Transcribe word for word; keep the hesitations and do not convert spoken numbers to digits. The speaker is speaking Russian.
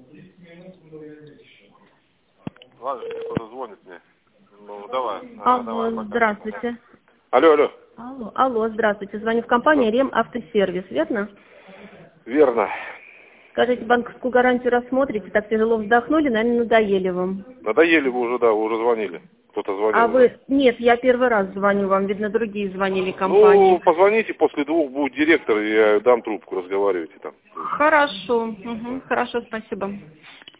Ладно, кто-то звонит мне. Ну, давай. Алло, давай, пока. здравствуйте. Алло, алло. Алло, алло, здравствуйте. Звоню в компанию Ремавтосервис, верно? Верно. Скажите, банковскую гарантию рассмотрите? Так тяжело вздохнули, наверное, надоели вам. Надоели вы уже, да, вы уже звонили. Кто-то звонил. А уже. вы... Нет, я первый раз звоню вам. Видно, другие звонили Ну, компании. позвоните, после двух будет директор, и я дам трубку, разговаривайте там. Хорошо. Угу. Хорошо, спасибо.